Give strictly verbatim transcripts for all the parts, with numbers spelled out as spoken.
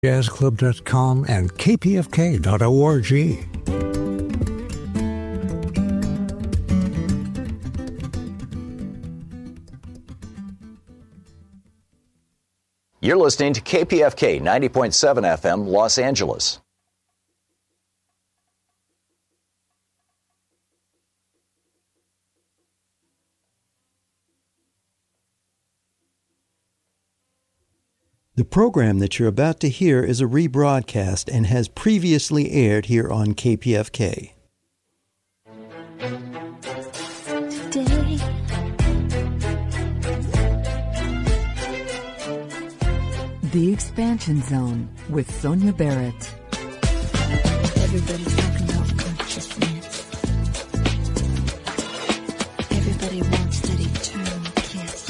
jazz club dot com and k p f k dot org. You're listening to K P F K ninety point seven F M, Los Angeles. The program that you're about to hear is a rebroadcast and has previously aired here on K P F K. Today, The Expansion Zone with Sonia Barrett. Everybody's talking about consciousness. Everybody wants that eternal kiss.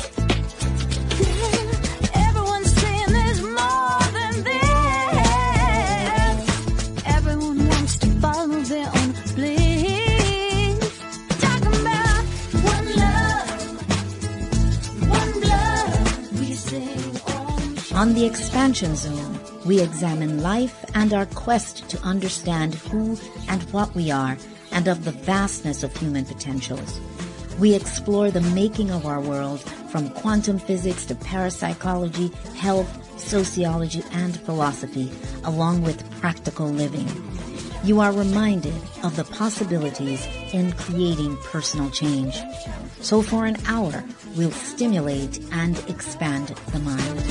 Everyone's saying there's more than this. Everyone wants to follow their own bliss. Talking about one love, one blood. We sing on. On The Expansion Zone, we examine life and our quest to understand who and what we are and of the vastness of human potentials. We explore the making of our world from quantum physics to parapsychology, health, sociology, and philosophy, along with practical living. You are reminded of the possibilities in creating personal change. So for an hour, we'll stimulate and expand the mind.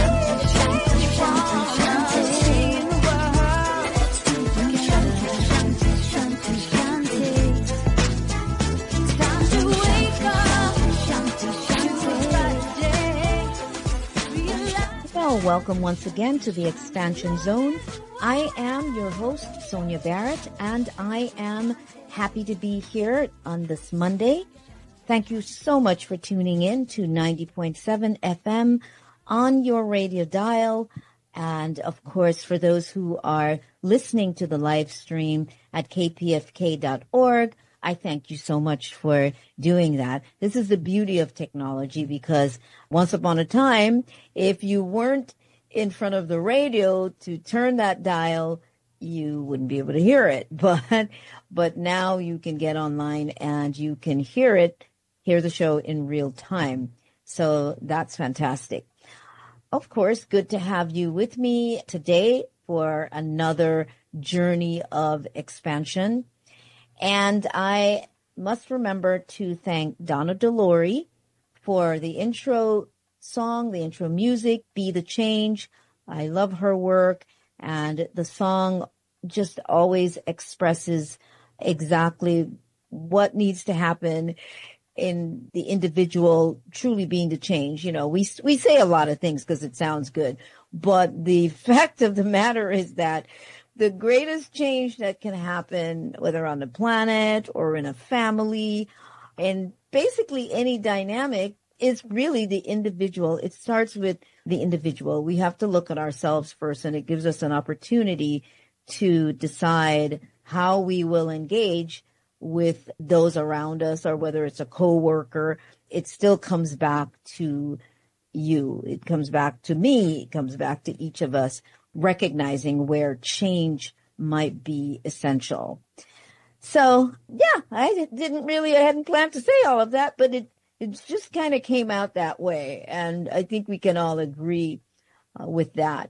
Well, welcome once again to the Expansion Zone. I am your host, Sonia Barrett, and I am happy to be here on this Monday. Thank you so much for tuning in to ninety point seven F M on your radio dial. And of course, for those who are listening to the live stream at k p f k dot org, I thank you so much for doing that. This is the beauty of technology, because once upon a time, if you weren't in front of the radio to turn that dial, you wouldn't be able to hear it. But but now you can get online and you can hear it, hear the show in real time. So that's fantastic. Of course, good to have you with me today for another journey of expansion. And I must remember to thank Donna DeLore for the intro song, the intro music, Be the Change. I love her work, and the song just always expresses exactly what needs to happen in the individual truly being the change. You know, we we say a lot of things because it sounds good, but the fact of the matter is that the greatest change that can happen, whether on the planet or in a family, and basically any dynamic, is really the individual. It starts with the individual. We have to look at ourselves first, and it gives us an opportunity to decide how we will engage with those around us, or whether it's a coworker. It still comes back to you. It comes back to me. It comes back to each of us, recognizing where change might be essential. So, yeah, I didn't really, I hadn't planned to say all of that, but it, it just kind of came out that way. And I think we can all agree uh, with that.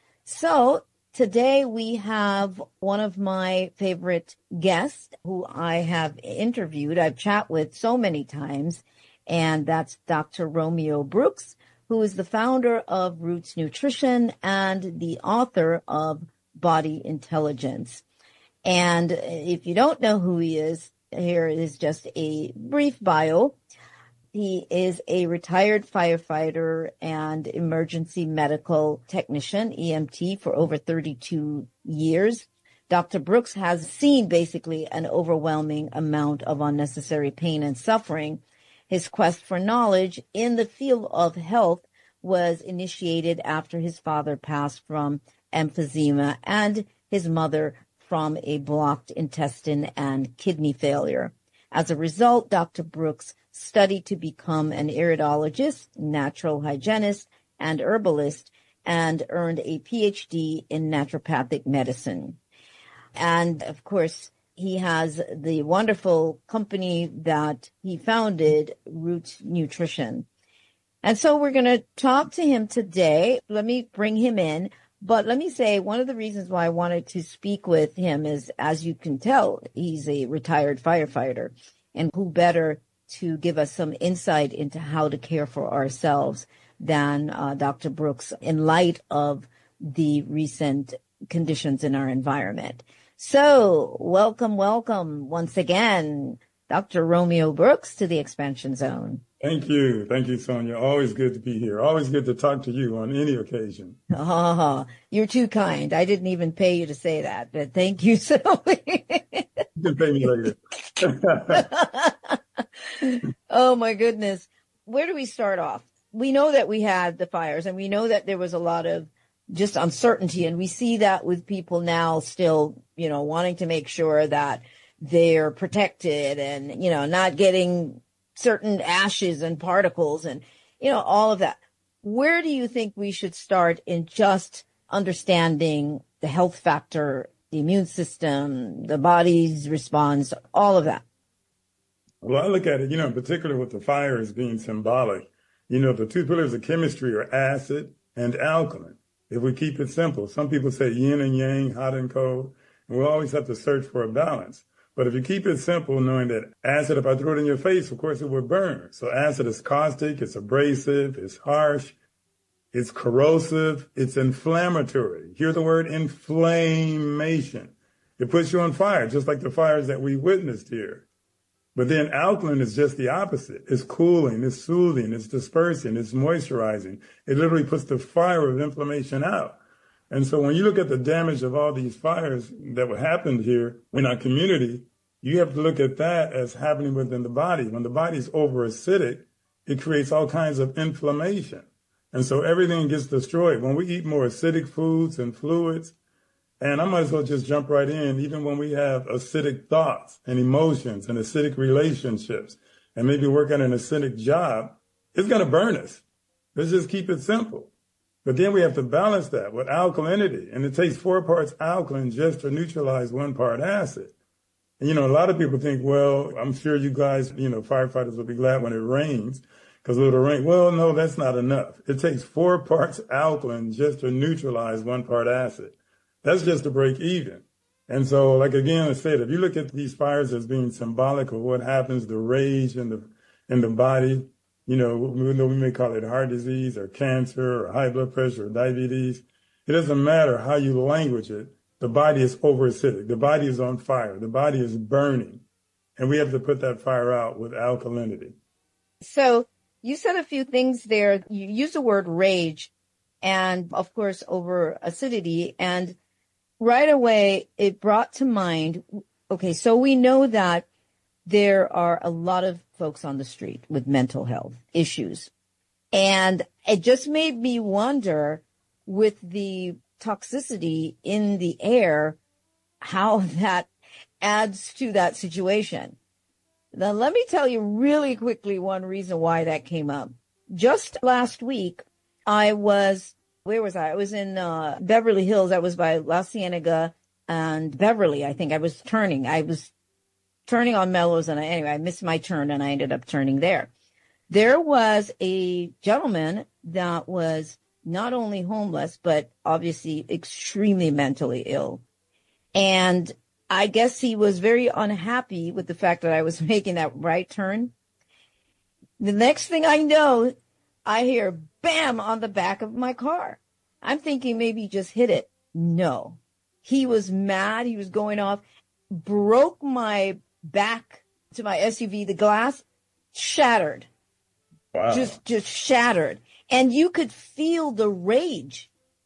So today we have one of my favorite guests who I have interviewed, I've chat with so many times, and that's Doctor Romeo Brooks, who is the founder of Roots Nutrition and the author of Body Intelligence. And if you don't know who he is, here is just a brief bio. He is a retired firefighter and emergency medical technician, E M T, for over thirty-two years. Doctor Brooks has seen basically an overwhelming amount of unnecessary pain and suffering. His quest for knowledge in the field of health was initiated after his father passed from emphysema and his mother from a blocked intestine and kidney failure. As a result, Doctor Brooks studied to become an iridologist, natural hygienist, and herbalist, and earned a P H D in naturopathic medicine. And of course, he has the wonderful company that he founded, Root Nutrition. And so we're going to talk to him today. Let me bring him in. But let me say, one of the reasons why I wanted to speak with him is, as you can tell, he's a retired firefighter. And who better to give us some insight into how to care for ourselves than uh, Doctor Brooks in light of the recent conditions in our environment. So welcome, welcome once again, Doctor Romeo Brooks to the Expansion Zone. Thank you. Thank you, Sonia. Always good to be here. Always good to talk to you on any occasion. Oh, you're too kind. I didn't even pay you to say that, but thank you so much. You can pay me later. Oh, my goodness. Where do we start off? We know that we had the fires, and we know that there was a lot of just uncertainty, and we see that with people now still, you know, wanting to make sure that they're protected and, you know, not getting certain ashes and particles and, you know, all of that. Where do you think we should start in just understanding the health factor, the immune system, the body's response, all of that? Well, I look at it, you know, in particular with the fire as being symbolic. You know, the two pillars of chemistry are acid and alkaline. If we keep it simple, some people say yin and yang, hot and cold, and we'll always have to search for a balance. But if you keep it simple, knowing that acid, if I throw it in your face, of course it would burn. So acid is caustic, it's abrasive, it's harsh, it's corrosive, it's inflammatory. Hear the word inflammation. It puts you on fire, just like the fires that we witnessed here. But then alkaline is just the opposite. It's cooling, it's soothing, it's dispersing, it's moisturizing. It literally puts the fire of inflammation out. And so when you look at the damage of all these fires that were happened here in our community, you have to look at that as happening within the body. When the body's over acidic, it creates all kinds of inflammation. And so everything gets destroyed. When we eat more acidic foods and fluids, and I might as well just jump right in, even when we have acidic thoughts and emotions and acidic relationships, and maybe work at an acidic job, it's going to burn us. Let's just keep it simple. But then we have to balance that with alkalinity. And it takes four parts alkaline just to neutralize one part acid. And, you know, a lot of people think, well, I'm sure you guys, you know, firefighters will be glad when it rains because it'll rain. Well, no, that's not enough. It takes four parts alkaline just to neutralize one part acid. That's just to break even. And so, like, again, I said, if you look at these fires as being symbolic of what happens, the rage in the, in the body, you know, we know we may call it heart disease or cancer or high blood pressure or diabetes. It doesn't matter how you language it. The body is overacidic. The body is on fire. The body is burning. And we have to put that fire out with alkalinity. So you said a few things there. You used the word rage and, of course, over acidity. And right away, it brought to mind, okay, so we know that there are a lot of folks on the street with mental health issues. And it just made me wonder, with the toxicity in the air, how that adds to that situation. Now, let me tell you really quickly one reason why that came up. Just last week, I was, where was I? I was in uh, Beverly Hills. I was by La Cienega and Beverly, I think. I was turning. I was turning on Mellows, and I, anyway, I missed my turn, and I ended up turning there. There was a gentleman that was not only homeless, but obviously extremely mentally ill. And I guess he was very unhappy with the fact that I was making that right turn. The next thing I know, I hear bam on the back of my car. I'm thinking maybe he just hit it. No, he was mad. He was going off, broke my back to my S U V. The glass shattered. Wow. Just, just shattered. And you could feel the rage.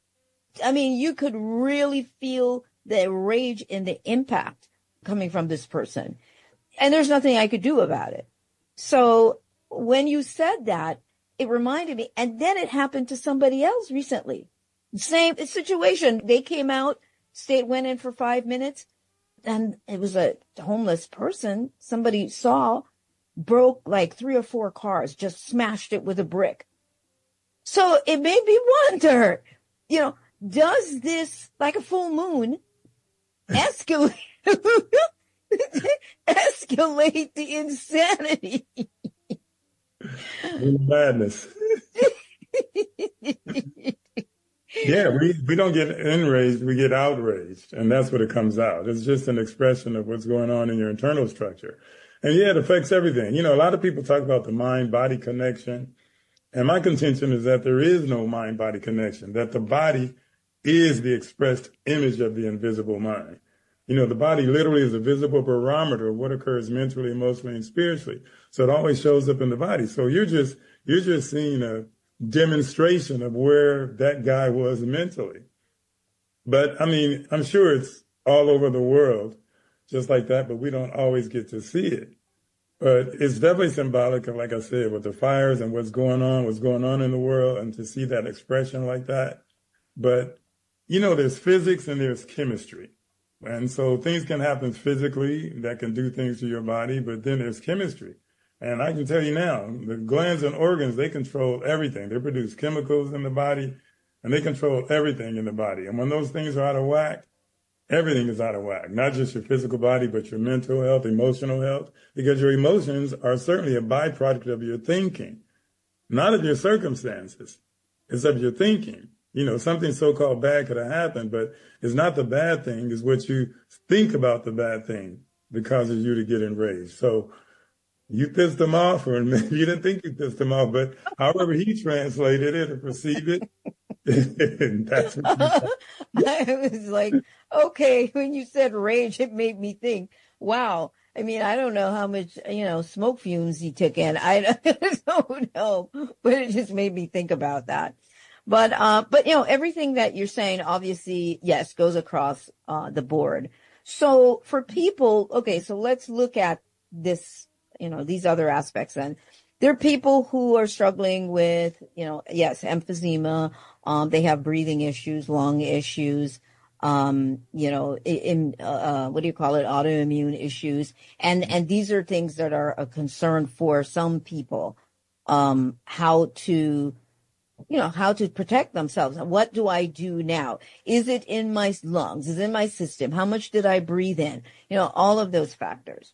I mean, you could really feel the rage and the impact coming from this person. And there's nothing I could do about it. So when you said that, it reminded me. And then it happened to somebody else recently. Same situation. They came out, stayed, went in for five minutes. And it was a homeless person. Somebody saw, broke like three or four cars, just smashed it with a brick. So it made me wonder, you know, does this, like a full moon, escalate, escalate the insanity? Madness. Yeah, we, we don't get enraged, we get outraged, and that's what it comes out. It's just an expression of what's going on in your internal structure. And yeah, it affects everything. You know, a lot of people talk about the mind-body connection, and my contention is that there is no mind-body connection, that the body is the expressed image of the invisible mind. You know, the body literally is a visible barometer of what occurs mentally, emotionally, and spiritually. So it always shows up in the body. So you're just, you're just seeing a demonstration of where that guy was mentally. But I mean, I'm sure it's all over the world just like that, but we don't always get to see it. But it's definitely symbolic of, like I said, with the fires and what's going on, what's going on in the world, and to see that expression like that. But, you know, there's physics and there's chemistry. And so things can happen physically that can do things to your body, but then there's chemistry. And I can tell you now, the glands and organs, they control everything. They produce chemicals in the body, and they control everything in the body. And when those things are out of whack, everything is out of whack, not just your physical body, but your mental health, emotional health, because your emotions are certainly a byproduct of your thinking, not of your circumstances. It's of your thinking. You know, something so-called bad could have happened, but it's not the bad thing. It's what you think about the bad thing that causes you to get enraged. So you pissed him off, or maybe you didn't think you pissed him off, but however he translated it or perceived it, that's what you I was like, okay, when you said rage, it made me think, wow. I mean, I don't know how much, you know, smoke fumes he took in. I don't know, but it just made me think about that. But, uh, but, you know, everything that you're saying, obviously, yes, goes across uh, the board. So for people, okay, so let's look at this, you know, these other aspects then. There are people who are struggling with, you know, yes, emphysema. Um, they have breathing issues, lung issues, um, you know, in, uh, what do you call it? Autoimmune issues. And, and these are things that are a concern for some people, um, how to, you know, how to protect themselves. What do I do now? Is it in my lungs? Is it in my system? How much did I breathe in? You know, all of those factors.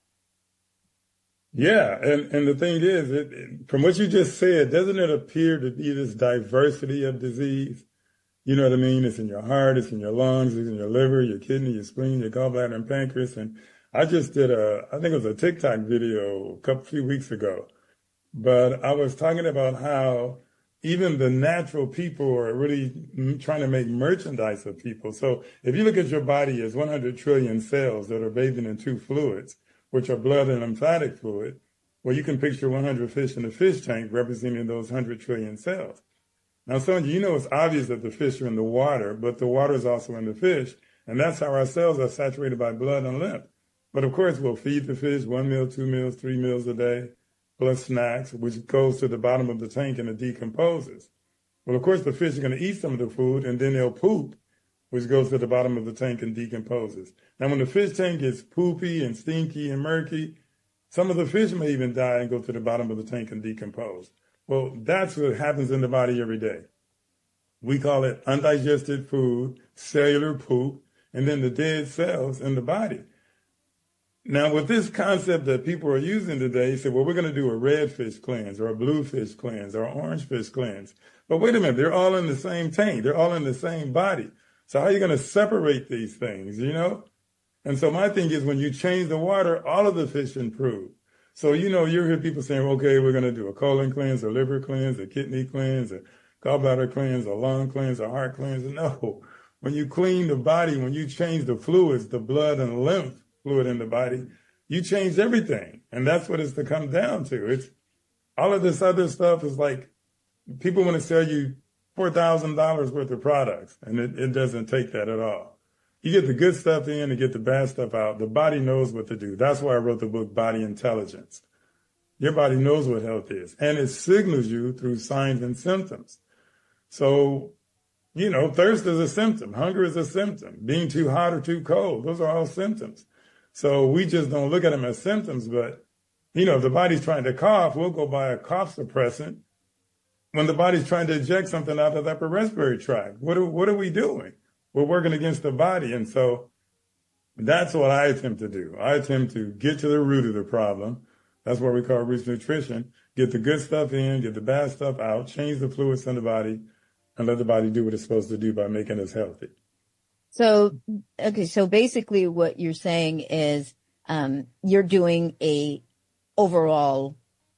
Yeah, and, and the thing is, it, it, from what you just said, doesn't it appear to be this diversity of disease? You know what I mean? It's in your heart, it's in your lungs, it's in your liver, your kidney, your spleen, your gallbladder, and pancreas. And I just did a, I think it was a TikTok video a couple few weeks ago, but I was talking about how even the natural people are really trying to make merchandise of people. So if you look at your body as one hundred trillion cells that are bathing in two fluids, which are blood and lymphatic fluid, well, you can picture one hundred fish in a fish tank representing those one hundred trillion cells. Now, some of you, you know it's obvious that the fish are in the water, but the water is also in the fish, and that's how our cells are saturated by blood and lymph. But of course, we'll feed the fish one meal, two meals, three meals a day, plus snacks, which goes to the bottom of the tank and it decomposes. Well, of course, the fish are going to eat some of the food, and then they'll poop, which goes to the bottom of the tank and decomposes. Now, when the fish tank gets poopy and stinky and murky, some of the fish may even die and go to the bottom of the tank and decompose. Well, that's what happens in the body every day. We call it undigested food, cellular poop, and then the dead cells in the body. Now, with this concept that people are using today, say, well, we're going to do a red fish cleanse or a blue fish cleanse or an orange fish cleanse. But wait a minute, they're all in the same tank. They're all in the same body. So how are you going to separate these things, you know? And so my thing is, when you change the water, all of the fish improve. So, you know, you hear people saying, okay, we're going to do a colon cleanse, a liver cleanse, a kidney cleanse, a gallbladder cleanse, a lung cleanse, a heart cleanse. No. When you clean the body, when you change the fluids, the blood and lymph fluid in the body, you change everything. And that's what it's to come down to. It's all of this other stuff is like people want to sell you four thousand dollars worth of products, and it, it doesn't take that at all. You get the good stuff in and get the bad stuff out. The body knows what to do. That's why I wrote the book, Body Intelligence. Your body knows what health is, and it signals you through signs and symptoms. So, you know, thirst is a symptom. Hunger is a symptom. Being too hot or too cold, those are all symptoms. So we just don't look at them as symptoms, but, you know, if the body's trying to cough, we'll go buy a cough suppressant, when the body's trying to eject something out of the upper respiratory tract? What are, what are we doing? We're working against the body. And so that's what I attempt to do. I attempt to get to the root of the problem. That's what we call roots nutrition. Get the good stuff in, get the bad stuff out, change the fluids in the body, and let the body do what it's supposed to do by making us healthy. So, okay, so basically what you're saying is um, you're doing a overall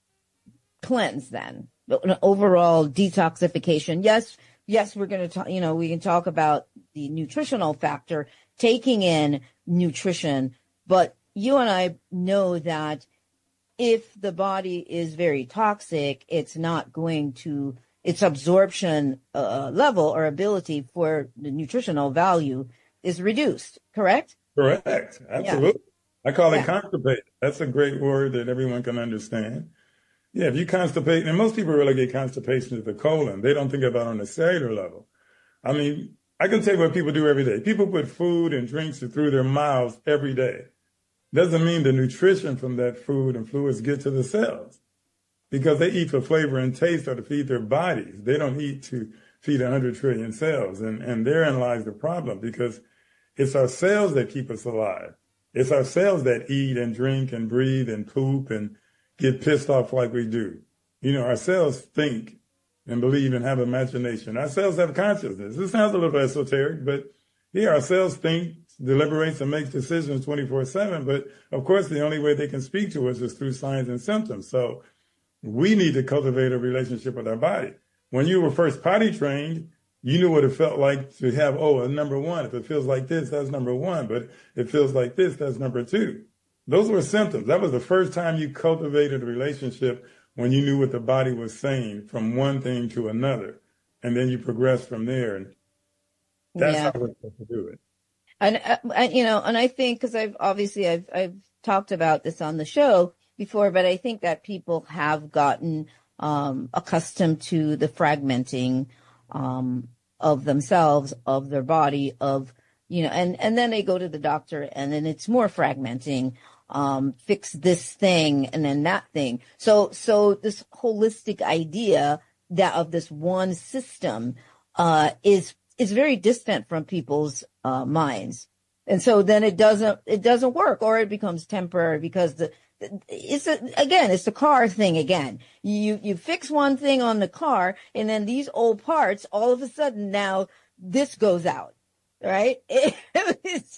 cleanse then, an overall detoxification. Yes, yes, we're going to talk, you know, we can talk about the nutritional factor, taking in nutrition, but you and I know that if the body is very toxic, it's not going to, its absorption uh, level or ability for the nutritional value is reduced, correct? Correct. Absolutely. Yeah. I call it yeah. constipate. That's a great word that everyone can understand. Yeah, if you constipate, and most people relegate constipation to the colon. They don't think about it on a cellular level. I mean, I can tell you what people do every day. People put food and drinks through their mouths every day. Doesn't mean the nutrition from that food and fluids get to the cells, because they eat for flavor and taste or to feed their bodies. They don't eat to feed one hundred trillion cells. And, and therein lies the problem, because it's our cells that keep us alive. It's our cells that eat and drink and breathe and poop and get pissed off like we do. You know, our cells think and believe and have imagination. Our cells have consciousness. This sounds a little esoteric, but yeah, our cells think, deliberates, and makes decisions twenty-four seven. But of course, the only way they can speak to us is through signs and symptoms. So we need to cultivate a relationship with our body. When you were first potty trained, you knew what it felt like to have, oh, a number one. If it feels like this, that's number one. But it feels like this, that's number two. Those were symptoms. That was the first time you cultivated a relationship, when you knew what the body was saying from one thing to another. And then you progressed from there. And that's yeah. how we're supposed to do it. And, uh, you know, and I think, because I've obviously I've, I've talked about this on the show before, but I think that people have gotten um, accustomed to the fragmenting um, of themselves, of their body, of, you know, and, and then they go to the doctor and then it's more fragmenting, um, fix this thing and then that thing. So, so this holistic idea that of this one system uh, is is very distant from people's uh, minds. And so then it doesn't, it doesn't work, or it becomes temporary, because the, it's a, again, it's the car thing again. You, you fix one thing on the car, and then these old parts, all of a sudden now this goes out, right? It's,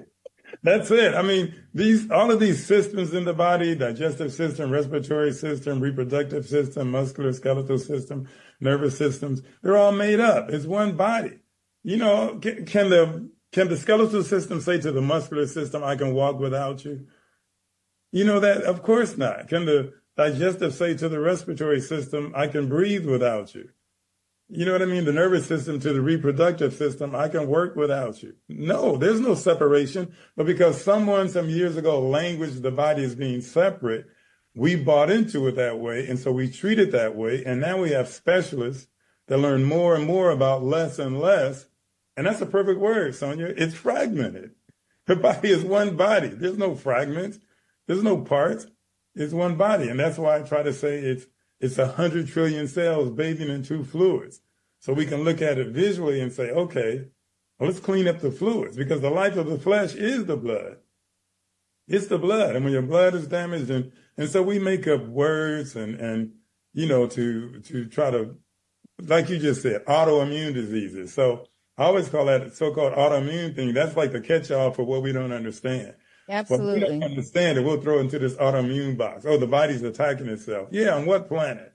That's it. I mean, these, all of these systems in the body, digestive system, respiratory system, reproductive system, muscular skeletal system, nervous systems, they're all made up. It's one body. You know, can, can the, can the skeletal system say to the muscular system, I can walk without you? You know that? Of course not. Can the digestive say to the respiratory system, I can breathe without you? You know what I mean? The nervous system to the reproductive system, I can work without you. No, there's no separation. But because someone some years ago languaged the body as being separate, we bought into it that way. And so we treat it that way. And now we have specialists that learn more and more about less and less. And that's a perfect word, Sonia. It's fragmented. The body is one body. There's no fragments. There's no parts. It's one body. And that's why I try to say it's It's a hundred trillion cells bathing in two fluids. So we can look at it visually and say, okay, well, let's clean up the fluids, because the life of the flesh is the blood. It's the blood. And when your blood is damaged, and, and so we make up words and, and, you know, to, to try to, like you just said, autoimmune diseases. So I always call that so-called autoimmune thing. That's like the catch-all for what we don't understand. Absolutely. Well, we don't understand it. We'll throw it into this autoimmune box. Oh, the body's attacking itself. Yeah, on what planet?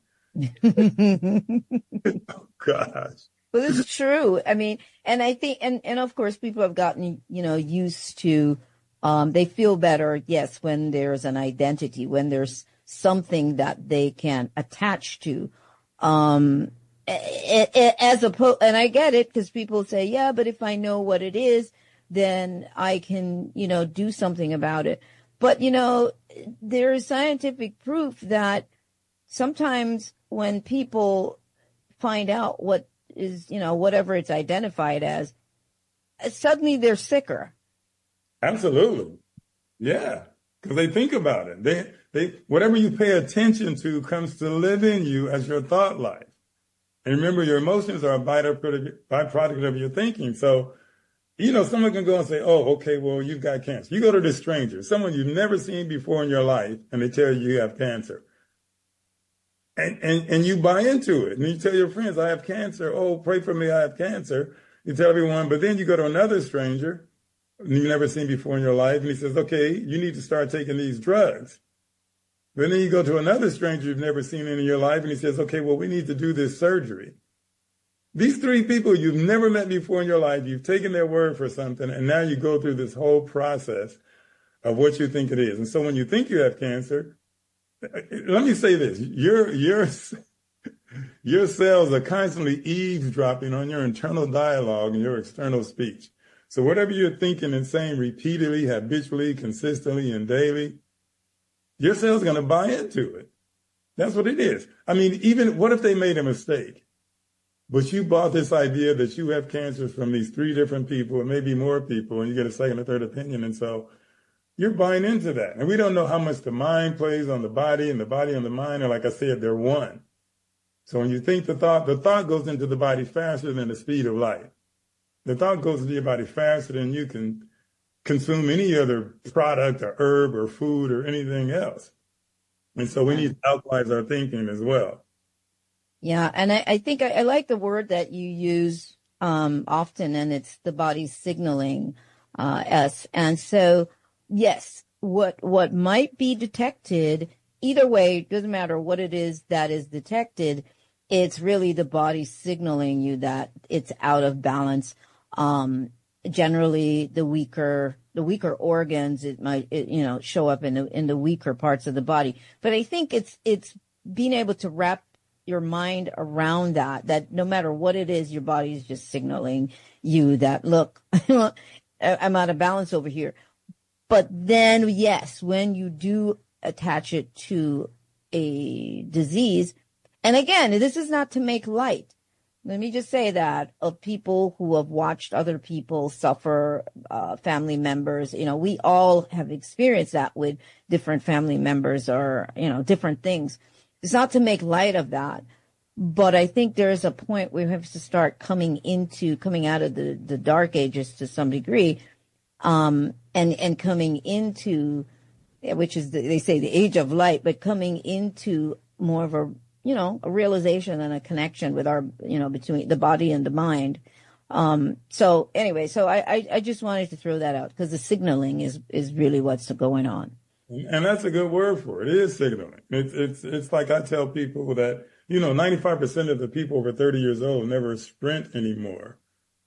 Oh, gosh. Well, this is true. I mean, and I think, and, and of course, people have gotten, you know, used to, um, they feel better, yes, when there's an identity, when there's something that they can attach to. Um, as opposed, and I get it, because people say, yeah, but if I know what it is, then I can, you know, do something about it. But, you know, there is scientific proof that sometimes when people find out what is, you know, whatever it's identified as, suddenly they're sicker. Absolutely. Yeah. Because they think about it. They, they, whatever you pay attention to comes to live in you as your thought life. And remember, your emotions are a byproduct byproduct of your thinking. So, you know, someone can go and say, oh, okay, well, you've got cancer. You go to this stranger, someone you've never seen before in your life, and they tell you you have cancer. And, and, and you buy into it. And you tell your friends, I have cancer. Oh, pray for me, I have cancer. You tell everyone, but then you go to another stranger you've never seen before in your life, and he says, okay, you need to start taking these drugs. But then you go to another stranger you've never seen in your life, and he says, okay, well, we need to do this surgery. These three people you've never met before in your life, you've taken their word for something, and now you go through this whole process of what you think it is. And so when you think you have cancer, let me say this, your, your, your cells are constantly eavesdropping on your internal dialogue and your external speech. So whatever you're thinking and saying repeatedly, habitually, consistently, and daily, your cell's going to buy into it. That's what it is. I mean, even what if they made a mistake? But you bought this idea that you have cancer from these three different people, and maybe more people, and you get a second or third opinion. And so you're buying into that. And we don't know how much the mind plays on the body, and the body on the mind. And like I said, they're one. So when you think the thought, the thought goes into the body faster than the speed of light. The thought goes into your body faster than you can consume any other product or herb or food or anything else. And so we need to alkalize our thinking as well. Yeah, and I, I think I, I like the word that you use um, often, and it's the body signaling uh, us. And so, yes, what what might be detected, either way, doesn't matter what it is that is detected, it's really the body signaling you that it's out of balance. Um, generally, the weaker the weaker organs, it might it, you know show up in the in the weaker parts of the body. But I think it's it's being able to wrap your mind around that, that no matter what it is, your body is just signaling you that, look, I'm out of balance over here. But then, yes, when you do attach it to a disease, and again, this is not to make light. Let me just say that of people who have watched other people suffer, uh, family members, you know, we all have experienced that with different family members or, you know, different things. It's not to make light of that, but I think there is a point where we have to start coming into, coming out of the, the dark ages to some degree, um, and, and coming into, which is, the, they say the age of light, but coming into more of a, you know, a realization and a connection with our, you know, between the body and the mind. Um, so anyway, so I, I, I just wanted to throw that out because the signaling is, is really what's going on. And that's a good word for it. It is signaling. It's, it's, it's like I tell people that, you know, ninety-five percent of the people over thirty years old never sprint anymore.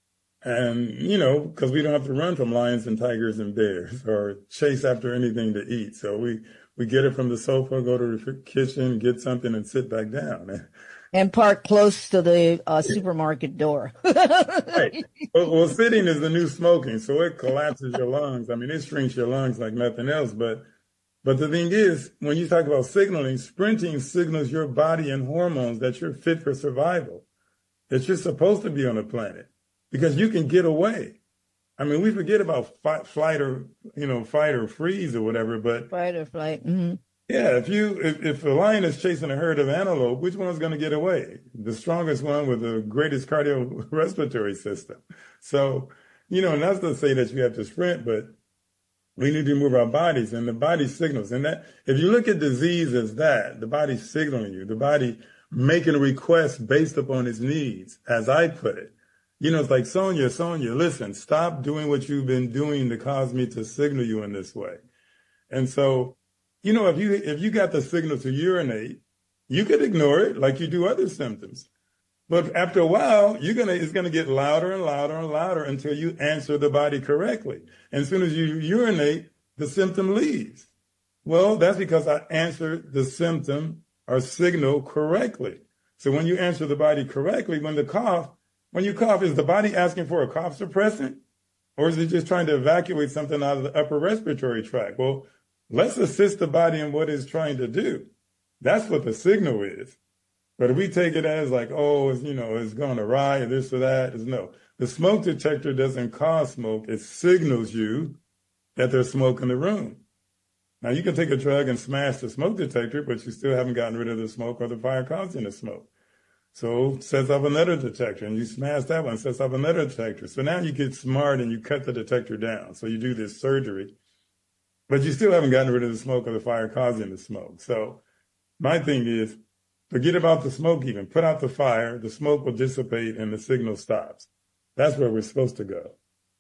And, you know, because we don't have to run from lions and tigers and bears or chase after anything to eat. So we, we get it from the sofa, go to the kitchen, get something and sit back down. And park close to the uh, supermarket door. Right. Well, well, sitting is the new smoking. So it collapses your lungs. I mean, it shrinks your lungs like nothing else. But But the thing is, when you talk about signaling, sprinting signals your body and hormones that you're fit for survival, that you're supposed to be on the planet because you can get away. I mean, we forget about fight, flight or, you know, fight or freeze or whatever, but. Fight or flight. Mm-hmm. Yeah, if you, if, if a lion is chasing a herd of antelope, which one's going to get away? The strongest one with the greatest cardiorespiratory system. So, you know, not to say that you have to sprint, but we need to move our bodies and the body signals. And that, if you look at disease as that, the body signaling you, the body making a request based upon its needs, as I put it. You know, it's like, Sonia, Sonia, listen, stop doing what you've been doing to cause me to signal you in this way. And so, you know, if you, if you got the signal to urinate, you could ignore it like you do other symptoms. But after a while, you're gonna, it's gonna get louder and louder and louder until you answer the body correctly. And as soon as you urinate, the symptom leaves. Well, that's because I answered the symptom or signal correctly. So when you answer the body correctly, when the cough, when you cough, is the body asking for a cough suppressant? Or is it just trying to evacuate something out of the upper respiratory tract? Well, let's assist the body in what it's trying to do. That's what the signal is. But if we take it as like, oh, it's, you know, it's going awry or this or that, it's no. The smoke detector doesn't cause smoke. It signals you that there's smoke in the room. Now, you can take a drug and smash the smoke detector, but you still haven't gotten rid of the smoke or the fire causing the smoke. So sets off another detector, and you smash that one, sets off another detector. So now you get smart and you cut the detector down. So you do this surgery, but you still haven't gotten rid of the smoke or the fire causing the smoke. So my thing is, forget about the smoke even. Put out the fire, the smoke will dissipate, and the signal stops. That's where we're supposed to go.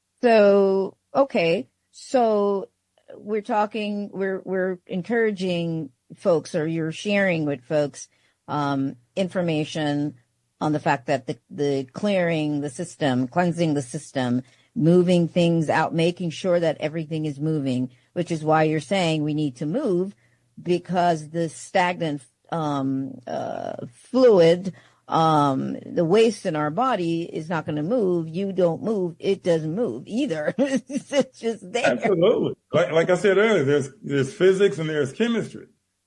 So, okay. So we're talking, we're, we're encouraging folks, or you're sharing with folks um, information on the fact that the, the clearing the system, cleansing the system, moving things out, making sure that everything is moving, which is why you're saying we need to move, because the stagnant um, uh, fluid, um, the waste in our body is not going to move. You don't move. It doesn't move either. It's just there. Absolutely. Like, like I said earlier, there's, there's physics and there's chemistry.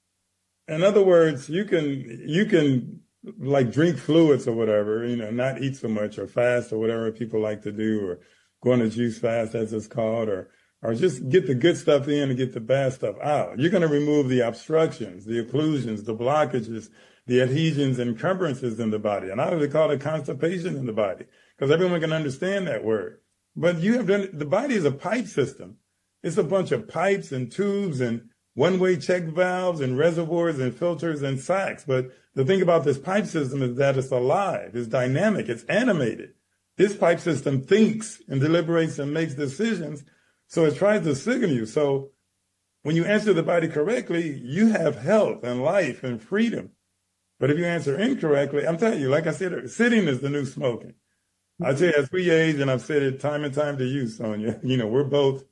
In other words, you can, you can like drink fluids or whatever, you know, not eat so much or fast or whatever people like to do, or go on a juice fast as it's called, or, or just get the good stuff in and get the bad stuff out. You're going to remove the obstructions, the occlusions, the blockages, the adhesions and encumbrances in the body. And I would call it constipation in the body, because everyone can understand that word. But you have done, the body is a pipe system. It's a bunch of pipes and tubes and one-way check valves and reservoirs and filters and sacs. But the thing about this pipe system is that it's alive, it's dynamic, it's animated. This pipe system thinks and deliberates and makes decisions, so it tries to signal you. So when you answer the body correctly, you have health and life and freedom. But if you answer incorrectly, I'm telling you, like I said, sitting is the new smoking. I tell you, as we age, and I've said it time and time to you, Sonia, you know, we're both,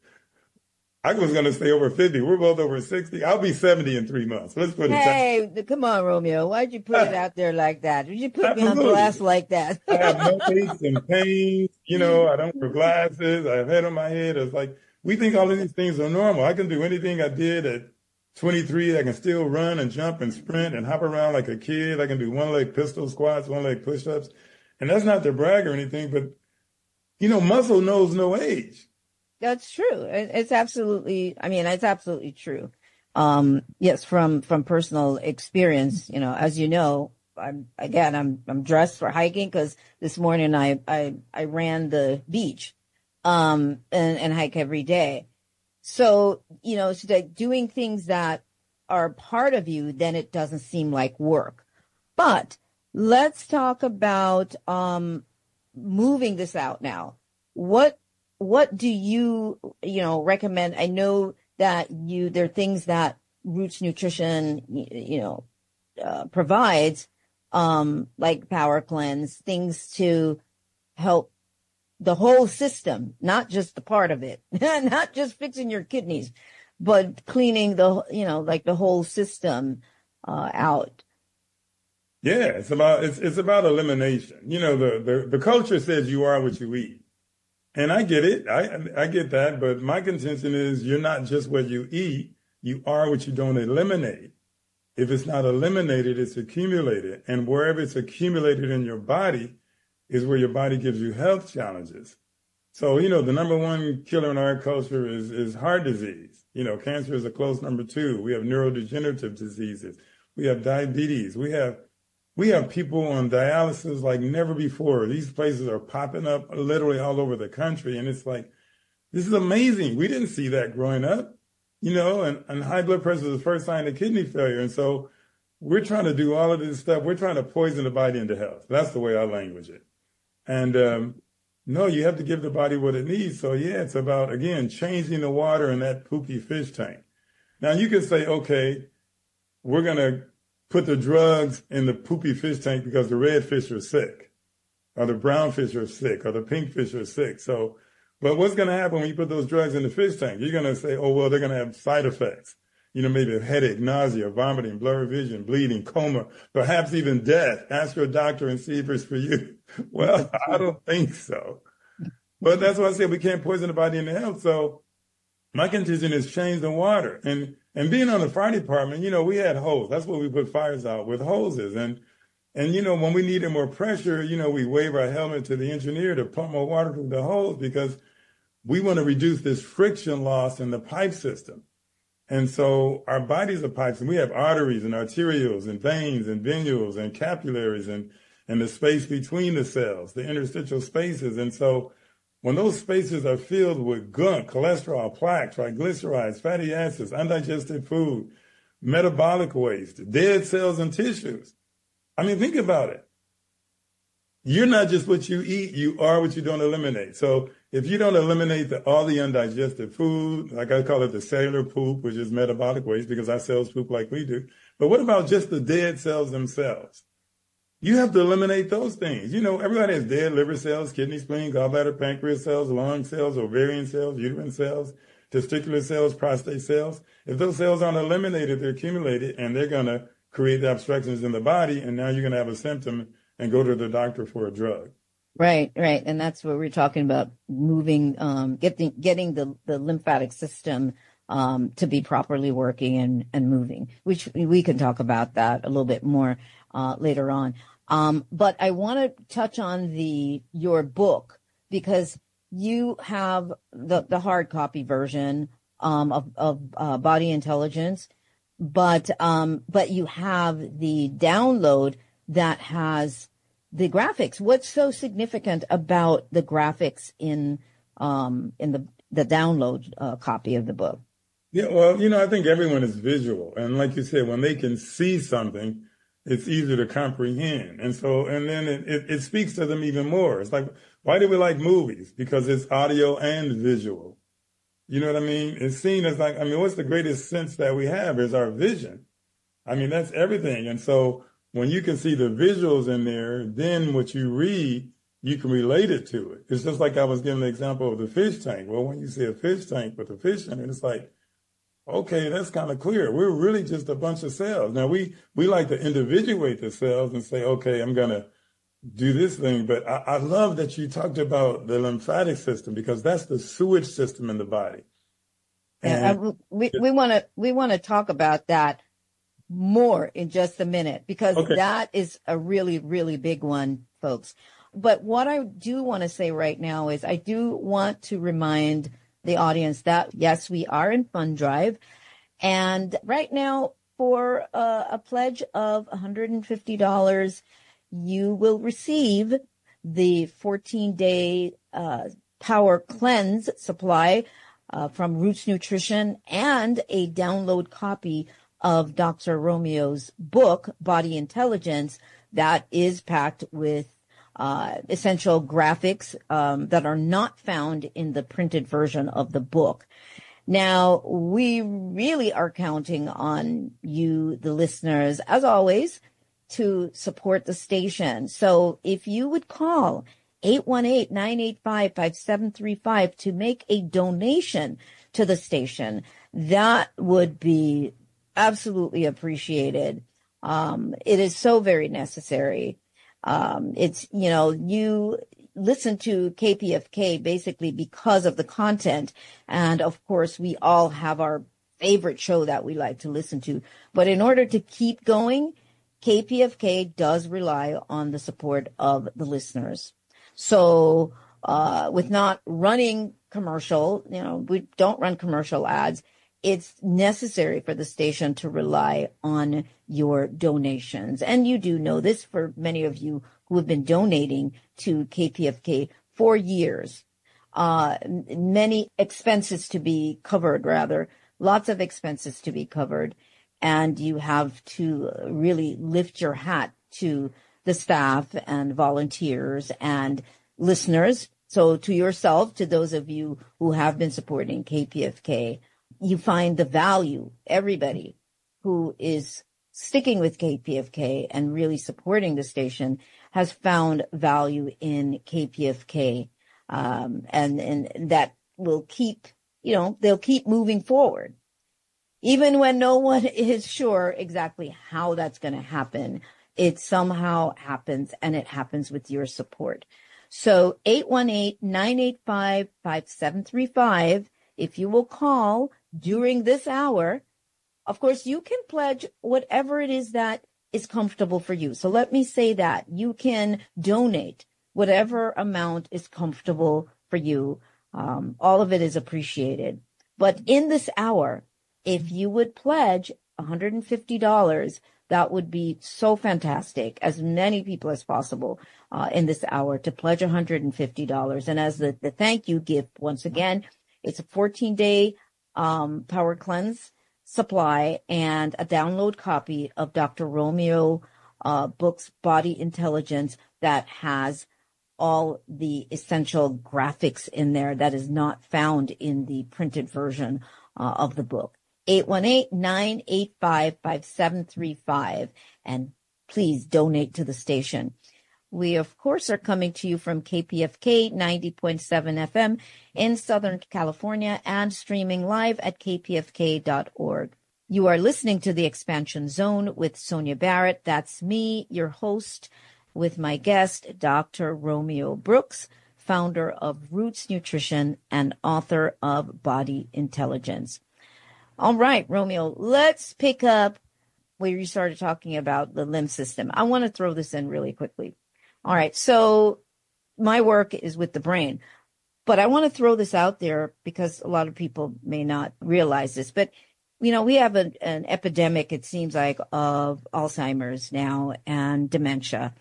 I was going to say over fifty. We're both over sixty. I'll be seventy in three months. Let's put it Hey, down. Come on, Romeo. Why'd you put it out there like that? Did you put Absolutely. me on blast like that? I have no aches and pains. You know, I don't wear glasses. I have head on my head. It's like, we think all of these things are normal. I can do anything I did at twenty-three. I can still run and jump and sprint and hop around like a kid. I can do one-leg pistol squats, one-leg push-ups. And that's not to brag or anything, but, you know, muscle knows no age. That's true. It's absolutely, I mean, it's absolutely true. Um, yes, from, from personal experience, you know, as you know, I'm, again, I'm, I'm dressed for hiking, because this morning I, I, I ran the beach, um, and, and hike every day. So, you know, so that doing things that are part of you, then it doesn't seem like work. But let's talk about, um, moving this out now. What, What do you, you know, recommend? I know that you, there are things that Roots Nutrition, you know, uh, provides, um, like Power Cleanse, things to help the whole system, not just the part of it, not just fixing your kidneys, but cleaning the, you know, like the whole system, uh, out. Yeah, it's about, it's, it's about elimination. You know, the, the, the culture says you are what you eat. And I get it. I I get that. But my contention is you're not just what you eat. You are what you don't eliminate. If it's not eliminated, it's accumulated. And wherever it's accumulated in your body is where your body gives you health challenges. So, you know, the number one killer in our culture is, is heart disease. You know, cancer is a close number two. We have neurodegenerative diseases. We have diabetes. We have We have people on dialysis like never before. These places are popping up literally all over the country. And it's like, this is amazing. We didn't see that growing up, you know, and, and high blood pressure is the first sign of kidney failure. And so we're trying to do all of this stuff. We're trying to poison the body into health. That's the way I language it. And um, no, you have to give the body what it needs. So, yeah, it's about, again, changing the water in that poopy fish tank. Now, you can say, okay, we're going to put the drugs in the poopy fish tank because the red fish are sick, or the brown fish are sick, or the pink fish are sick. So, but what's going to happen when you put those drugs in the fish tank? You're going to say, oh, well, they're going to have side effects. You know, maybe a headache, nausea, vomiting, blurred vision, bleeding, coma, perhaps even death. Ask your doctor and see if it's for you. Well, I don't think so. But that's why I said we can't poison the body into health. So my contention is change the water. And And being on the fire department, you know, we had hose. That's what we put fires out with, hoses. And, and, you know, when we needed more pressure, you know, we wave our helmet to the engineer to pump more water through the hose because we want to reduce this friction loss in the pipe system. And so our bodies are pipes, and we have arteries and arterioles and veins and venules and capillaries and, and the space between the cells, the interstitial spaces. And so when those spaces are filled with gunk, cholesterol, plaque, triglycerides, fatty acids, undigested food, metabolic waste, dead cells and tissues. I mean, think about it. You're not just what you eat, you are what you don't eliminate. So if you don't eliminate the, all the undigested food, like I call it the cellular poop, which is metabolic waste because our cells poop like we do. But what about just the dead cells themselves? You have to eliminate those things. You know, everybody has dead liver cells, kidney, spleen, gallbladder, pancreas cells, lung cells, ovarian cells, uterine cells, testicular cells, prostate cells. If those cells aren't eliminated, they're accumulated and they're going to create the obstructions in the body. And now you're going to have a symptom and go to the doctor for a drug. Right, right. And that's what we're talking about, moving, um, getting, getting the, the lymphatic system um, to be properly working and, and moving, which we can talk about that a little bit more uh, later on. Um, but I want to touch on the your book because you have the, the hard copy version um, of, of uh, Body Intelligence, but um, but you have the download that has the graphics. What's so significant about the graphics in um, in the the download uh, copy of the book? Yeah, well, you know, I think everyone is visual, and like you said, when they can see something, it's easier to comprehend. And so, and then it, it, it speaks to them even more. It's like, why do we like movies? Because it's audio and visual. You know what I mean? It's seen as like, I mean, what's the greatest sense that we have is our vision. I mean, that's everything. And so when you can see the visuals in there, then what you read, you can relate it to it. It's just like I was giving the example of the fish tank. Well, when you see a fish tank with a fish in it, it's like, okay, that's kind of clear. We're really just a bunch of cells. Now, we, we like to individuate the cells and say, okay, I'm going to do this thing. But I, I love that you talked about the lymphatic system because that's the sewage system in the body. And yeah, we we want to we want to talk about that more in just a minute because okay. that is a really, really big one, folks. But what I do want to say right now is I do want to remind the audience that, yes, we are in Fund Drive. And right now, for uh, a pledge of one hundred fifty dollars, you will receive the fourteen-day uh, Power Cleanse supply uh, from Roots Nutrition and a download copy of Doctor Romeo's book, Body Intelligence, that is packed with Uh, essential graphics um, that are not found in the printed version of the book. Now, we really are counting on you, the listeners, as always, to support the station. So if you would call eight one eight, nine eight five, five seven three five to make a donation to the station, that would be absolutely appreciated. Um, it is so very necessary. Um, it's, you know, you listen to K P F K basically because of the content. And of course, we all have our favorite show that we like to listen to. But in order to keep going, K P F K does rely on the support of the listeners. So, uh, with not running commercial, you know, we don't run commercial ads. It's necessary for the station to rely on your donations. And you do know this for many of you who have been donating to K P F K for years. Uh, many expenses to be covered, rather, lots of expenses to be covered. And you have to really lift your hat to the staff and volunteers and listeners. So to yourself, to those of you who have been supporting K P F K, you find the value, everybody who is sticking with K P F K and really supporting the station has found value in K P F K. Um, and, and that will keep, you know, they'll keep moving forward. Even when no one is sure exactly how that's going to happen, it somehow happens, and it happens with your support. So eight one eight, nine eight five, five seven three five, if you will call during this hour. Of course, you can pledge whatever it is that is comfortable for you. So let me say that you can donate whatever amount is comfortable for you. Um, all of it is appreciated. But in this hour, if you would pledge one hundred fifty dollars that would be so fantastic. As many people as possible uh, in this hour to pledge one hundred fifty dollars. And as the, the thank you gift, once again, it's a fourteen-day um, Power Cleanse supply and a download copy of Doctor Romeo uh, book's Body Intelligence that has all the essential graphics in there that is not found in the printed version uh, of the book. eight one eight, nine eight five, five seven three five. And please donate to the station. We, of course, are coming to you from K P F K ninety point seven F M in Southern California and streaming live at k p f k dot org. You are listening to The Expansion Zone with Sonia Barrett. That's me, your host, with my guest, Doctor Romeo Brooks, founder of Roots Nutrition and author of Body Intelligence. All right, Romeo, let's pick up where you started talking about the lymph system. I want to throw this in really quickly. All right, so my work is with the brain, but I want to throw this out there because a lot of people may not realize this, but you know, we have a, an epidemic, it seems like, of Alzheimer's now and dementia.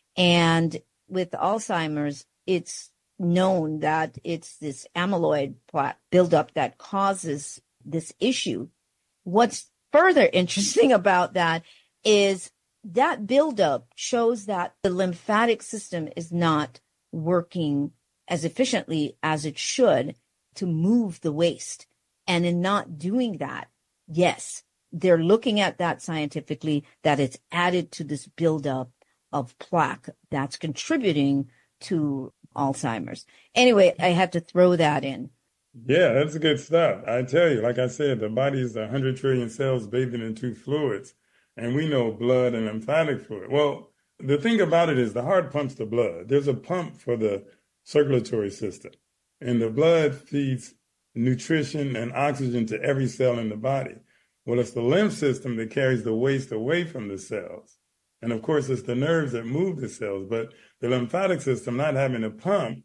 And with Alzheimer's, it's known that it's this amyloid plaque buildup that causes this issue. What's further interesting about that is that buildup shows that the lymphatic system is not working as efficiently as it should to move the waste. And in not doing that, yes, they're looking at that scientifically, that it's added to this buildup of plaque that's contributing to Alzheimer's. Anyway, I had to throw that in. Yeah, that's good stuff. I tell you, like I said, the body is one hundred trillion cells bathing in two fluids, and we know blood and lymphatic fluid. Well, the thing about it is the heart pumps the blood. There's a pump for the circulatory system, and the blood feeds nutrition and oxygen to every cell in the body. Well, it's the lymph system that carries the waste away from the cells. And of course, it's the nerves that move the cells, but the lymphatic system not having a pump,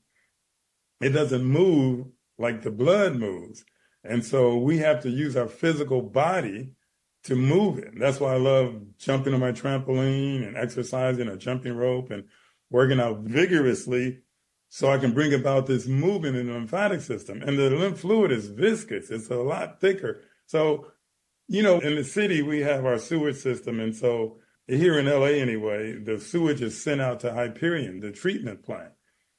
it doesn't move like the blood moves. And so we have to use our physical body to move it. That's why I love jumping on my trampoline and exercising or jumping rope and working out vigorously so I can bring about this movement in the lymphatic system. And the lymph fluid is viscous. It's a lot thicker. So, you know, in the city, we have our sewage system. And so here in L A anyway, the sewage is sent out to Hyperion, the treatment plant.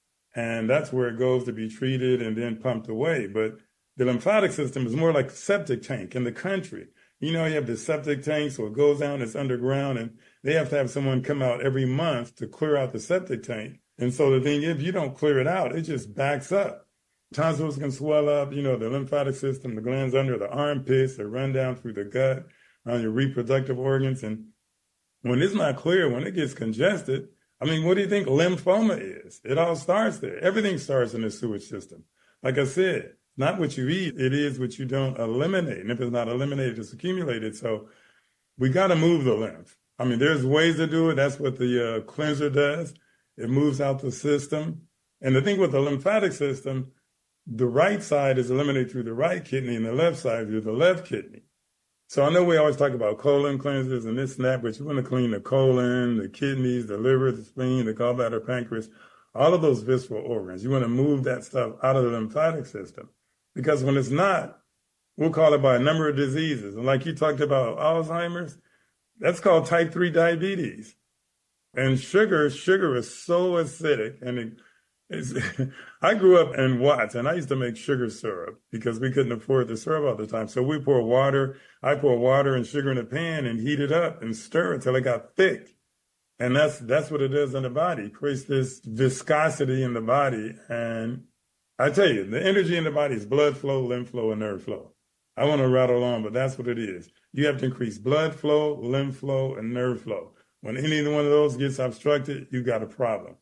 And that's where it goes to be treated and then pumped away. But the lymphatic system is more like a septic tank in the country. You know, you have the septic tank, so it goes down, it's underground, and they have to have someone come out every month to clear out the septic tank. And so the thing is, if you don't clear it out, it just backs up. Tonsils can swell up, you know, the lymphatic system, the glands under the armpits, they run down through the gut, around your reproductive organs. And when it's not clear, when it gets congested, I mean, what do you think lymphoma is? It all starts there. Everything starts in the sewage system. Like I said, not what you eat, it is what you don't eliminate. And if it's not eliminated, it's accumulated. So we got to move the lymph. I mean, there's ways to do it. That's what the uh, cleanser does. It moves out the system. And the thing with the lymphatic system, the right side is eliminated through the right kidney and the left side through the left kidney. So I know we always talk about colon cleansers and this and that, but you want to clean the colon, the kidneys, the liver, the spleen, the gallbladder, pancreas, all of those visceral organs. You want to move that stuff out of the lymphatic system. Because when it's not, we'll call it by a number of diseases. And like you talked about Alzheimer's, that's called type three diabetes. And sugar, sugar is so acidic. And it, it's, I grew up in Watts, and I used to make sugar syrup because we couldn't afford the syrup all the time. So we pour water, I pour water and sugar in a pan and heat it up and stir it till it got thick. And that's that's what it does in the body. It creates this viscosity in the body. And I tell you, the energy in the body is blood flow, lymph flow, and nerve flow. I want to rattle on, but that's what it is. You have to increase blood flow, lymph flow, and nerve flow. When any one of those gets obstructed, you got a problem.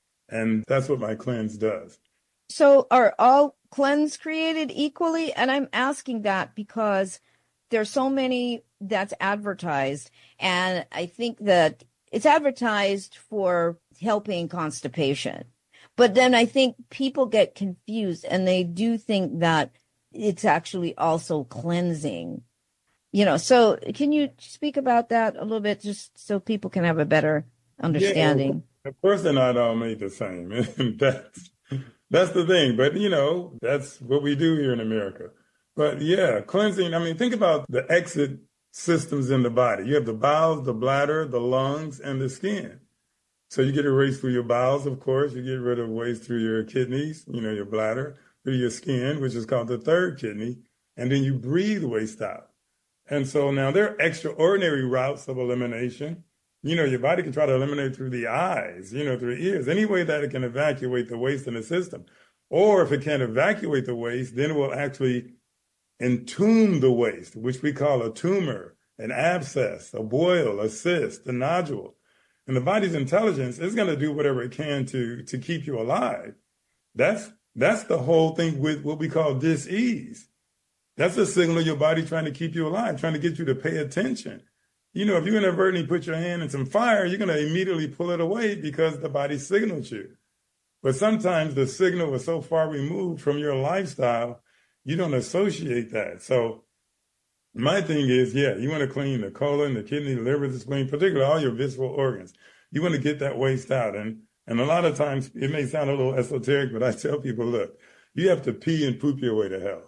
And that's what my cleanse does. So are all cleanse created equally? And I'm asking that because there's so many that's advertised. And I think that it's advertised for helping constipation. But then I think people get confused and they do think that it's actually also cleansing. You know, so can you speak about that a little bit just so people can have a better understanding? Yeah, of course they're not all made the same. that's, that's the thing. But, you know, that's what we do here in America. But yeah, cleansing, I mean, think about the exit systems in the body. You have the bowels, the bladder, the lungs, and the skin. So you get a waste through your bowels, of course. You get rid of waste through your kidneys, you know, your bladder, through your skin, which is called the third kidney. And then you breathe waste out. And so now there are extraordinary routes of elimination. You know, your body can try to eliminate through the eyes, you know, through the ears, any way that it can evacuate the waste in the system. Or if it can't evacuate the waste, then it will actually entomb the waste, which we call a tumor, an abscess, a boil, a cyst, a nodule. And the body's intelligence is going to do whatever it can to, to keep you alive. That's, that's the whole thing with what we call dis-ease. That's a signal of your body trying to keep you alive, trying to get you to pay attention. You know, if you inadvertently put your hand in some fire, you're going to immediately pull it away because the body signals you. But sometimes the signal is so far removed from your lifestyle, you don't associate that. So my thing is, yeah, you want to clean the colon, the kidney, the liver, the spleen, particularly all your visceral organs. You want to get that waste out. And, and a lot of times it may sound a little esoteric, but I tell people, look, you have to pee and poop your way to hell.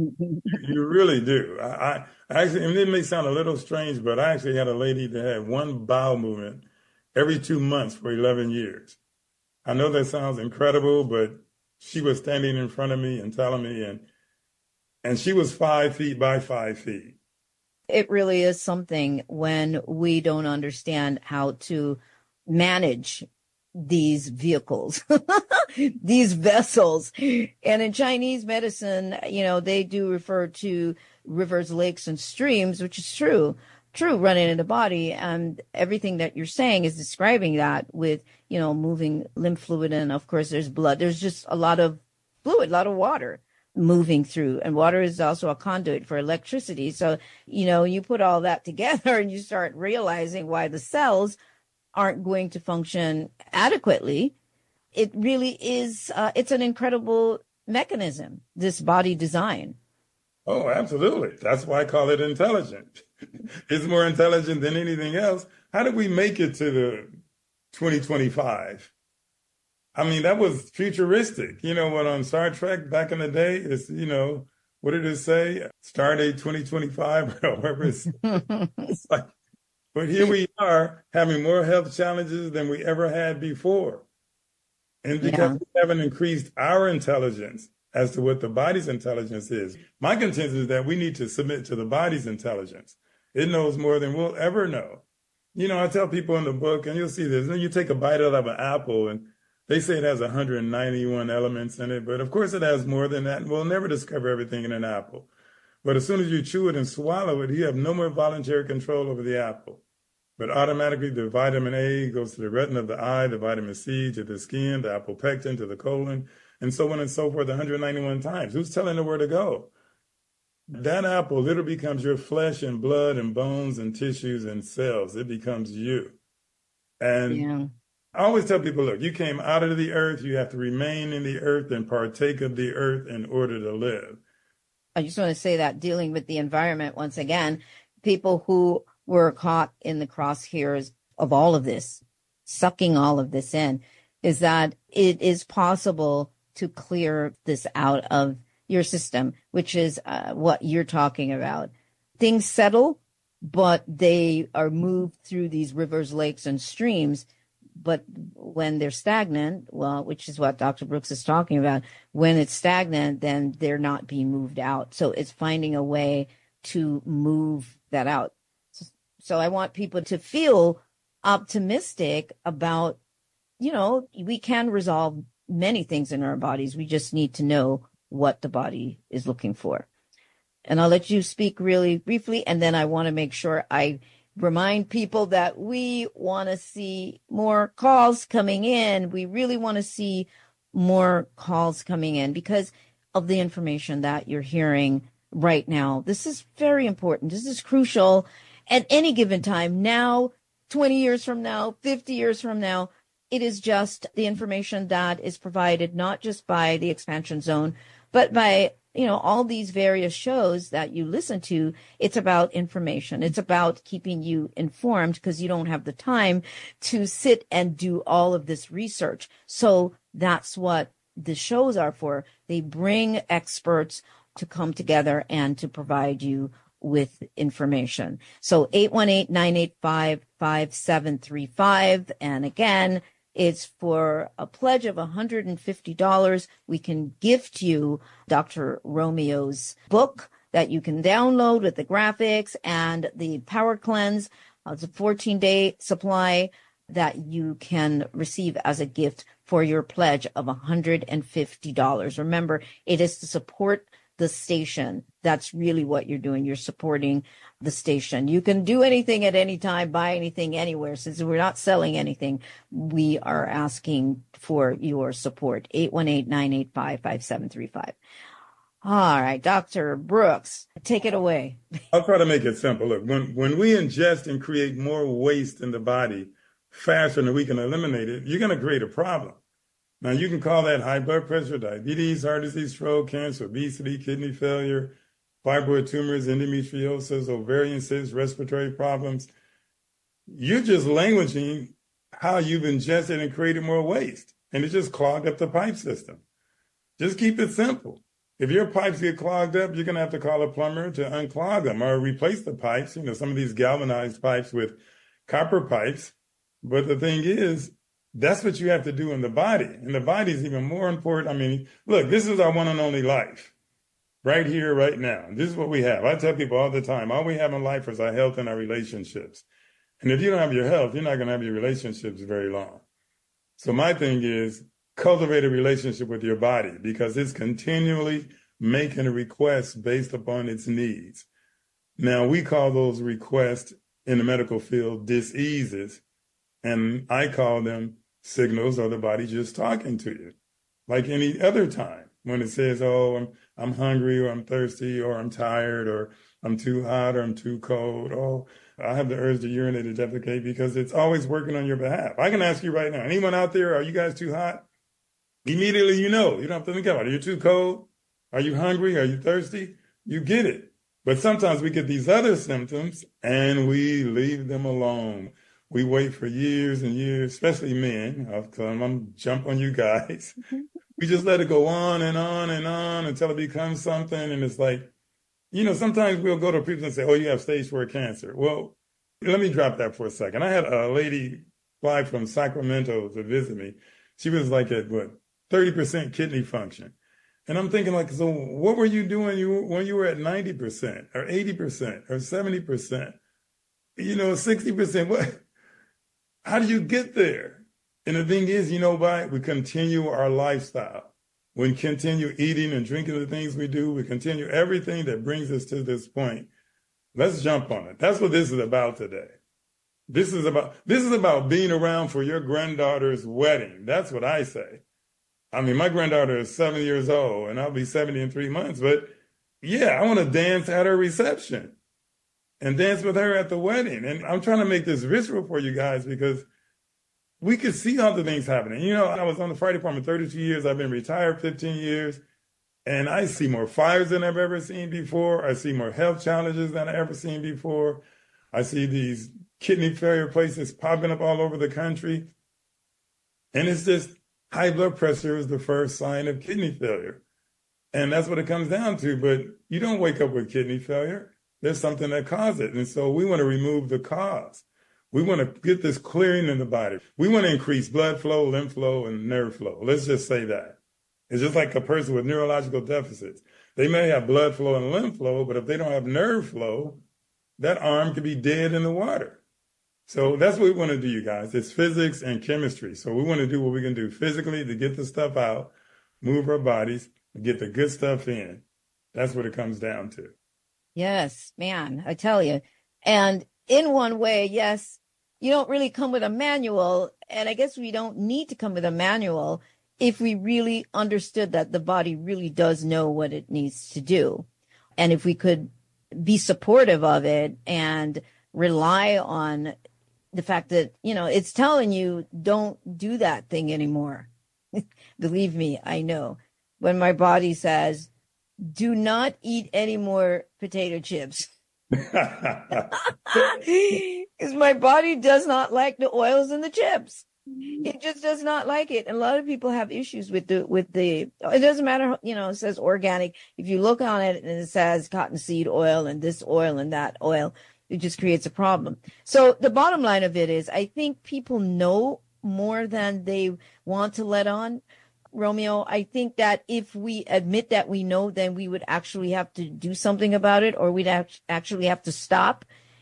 You really do. I, I actually, and it may sound a little strange, but I actually had a lady that had one bowel movement every two months for eleven years. I know that sounds incredible, but she was standing in front of me and telling me, and and she was five feet by five feet. It really is something when we don't understand how to manage these vehicles, these vessels. And in Chinese medicine, you know, they do refer to rivers, lakes, and streams, which is true, true running in the body. And everything that you're saying is describing that with, you know, moving lymph fluid. And of course, there's blood. There's just a lot of fluid, a lot of water moving through. And water is also a conduit for electricity. So, you know, you put all that together and you start realizing why the cells aren't going to function adequately. It really is, uh, it's an incredible mechanism, this body design. Oh, absolutely. That's why I call it intelligent. It's more intelligent than anything else. How did we make it to the twenty twenty-five? I mean, that was futuristic. You know, when on Star Trek back in the day, it's, you know, what did it say? Stardate twenty twenty-five, or whatever it's, it's like. But here we are having more health challenges than we ever had before. And because yeah. we haven't increased our intelligence as to what the body's intelligence is, my contention is that we need to submit to the body's intelligence. It knows more than we'll ever know. You know, I tell people in the book, and you'll see this, and you take a bite out of an apple, and they say it has one hundred ninety-one elements in it, but of course it has more than that, and we'll never discover everything in an apple. But as soon as you chew it and swallow it, you have no more voluntary control over the apple. But automatically the vitamin A goes to the retina of the eye, the vitamin C to the skin, the apopectin to the colon, and so on and so forth one hundred ninety-one times. Who's telling it where to go? That apple literally becomes your flesh and blood and bones and tissues and cells. It becomes you. And yeah. I always tell people, look, you came out of the earth. You have to remain in the earth and partake of the earth in order to live. I just want to say that dealing with the environment, once again, people who were caught in the crosshairs of all of this, sucking all of this in, is that it is possible to clear this out of your system, which is uh, what you're talking about. Things settle, but they are moved through these rivers, lakes, and streams. But when they're stagnant, well, which is what Doctor Brooks is talking about, when it's stagnant, then they're not being moved out. So it's finding a way to move that out. So I want people to feel optimistic about, you know, we can resolve many things in our bodies. We just need to know what the body is looking for. And I'll let you speak really briefly, and then I want to make sure I remind people that we want to see more calls coming in. We really want to see more calls coming in because of the information that you're hearing right now. This is very important. This is crucial. At any given time, now, twenty years from now, fifty years from now, it is just the information that is provided not just by the Expansion Zone, but by you know, all these various shows that you listen to, it's about information. It's about keeping you informed because you don't have the time to sit and do all of this research. So that's what the shows are for. They bring experts to come together and to provide you with information. So eight one eight, nine eight five, five seven three five. And again, it's for a pledge of one hundred fifty dollars. We can gift you Doctor Romeo's book that you can download with the graphics and the Power Cleanse. Uh, it's a fourteen-day supply that you can receive as a gift for your pledge of one hundred fifty dollars. Remember, it is to support the station. That's really what you're doing. You're supporting the station. You can do anything at any time, buy anything anywhere. Since we're not selling anything, we are asking for your support. eight one eight, nine eight five, five seven three five. All right, Doctor Brooks, take it away. I'll try to make it simple. Look, when, when we ingest and create more waste in the body faster than we can eliminate it, you're going to create a problem. Now, you can call that high blood pressure, diabetes, heart disease, stroke, cancer, obesity, kidney failure, fibroid tumors, endometriosis, ovarian cysts, respiratory problems. You're just languaging how you've ingested and created more waste, and it just clogged up the pipe system. Just keep it simple. If your pipes get clogged up, you're going to have to call a plumber to unclog them or replace the pipes. You know, some of these galvanized pipes with copper pipes. But the thing is, that's what you have to do in the body. And the body is even more important. I mean, look, this is our one and only life right here, right now. This is what we have. I tell people all the time, all we have in life is our health and our relationships. And if you don't have your health, you're not going to have your relationships very long. So my thing is cultivate a relationship with your body because it's continually making a request based upon its needs. Now, we call those requests in the medical field diseases, and I call them signals of the body just talking to you, like any other time when it says, oh, I'm, I'm hungry or I'm thirsty or I'm tired or I'm too hot or I'm too cold. Oh, I have the urge to urinate or defecate because it's always working on your behalf. I can ask you right now, anyone out there, are you guys too hot? Immediately you know. You don't have to think about it. Are you too cold? Are you hungry? Are you thirsty? You get it. But sometimes we get these other symptoms and we leave them alone. We wait for years and years, especially men. I'm, I'm jump on you guys. We just let it go on and on and on until it becomes something. And it's like, you know, sometimes we'll go to people and say, oh, you have stage four cancer. Well, let me drop that for a second. I had a lady fly from Sacramento to visit me. She was like at, what, thirty percent kidney function. And I'm thinking like, so what were you doing you, when you were at ninety percent or eighty percent or seventy percent? You know, sixty percent. What? How do you get there? And the thing is, you know, by we continue our lifestyle. We continue eating and drinking the things we do. We continue everything that brings us to this point. Let's jump on it. That's what this is about today. This is about, this is about being around for your granddaughter's wedding. That's what I say. I mean, my granddaughter is seven years old and I'll be seventy in three months. But yeah, I want to dance at her reception and dance with her at the wedding. And I'm trying to make this visceral for you guys because we could see all the things happening. You know, I was on the fire department thirty-two years. I've been retired fifteen years. And I see more fires than I've ever seen before. I see more health challenges than I've ever seen before. I see these kidney failure places popping up all over the country. And it's just high blood pressure is the first sign of kidney failure. And that's what it comes down to. But you don't wake up with kidney failure. There's something that caused it. And so we want to remove the cause. We want to get this clearing in the body. We want to increase blood flow, lymph flow, and nerve flow. Let's just say that. It's just like a person with neurological deficits. They may have blood flow and lymph flow, but if they don't have nerve flow, that arm could be dead in the water. So that's what we want to do, you guys. It's physics and chemistry. So we want to do what we can do physically to get the stuff out, move our bodies, get the good stuff in. That's what it comes down to. Yes, man, I tell you. And in one way, yes, you don't really come with a manual. And I guess we don't need to come with a manual if we really understood that the body really does know what it needs to do. And if we could be supportive of it and rely on the fact that, you know, it's telling you don't do that thing anymore. Believe me, I know. When my body says, do not eat any more potato chips. Because my body does not like the oils in the chips. It just does not like it. And a lot of people have issues with the, with the, it doesn't matter, you know, it says organic. If you look on it and it says cottonseed oil and this oil and that oil, it just creates a problem. So the bottom line of it is, I think people know more than they want to let on. Romeo, I think that if we admit that we know, then we would actually have to do something about it, or we'd actually have to stop.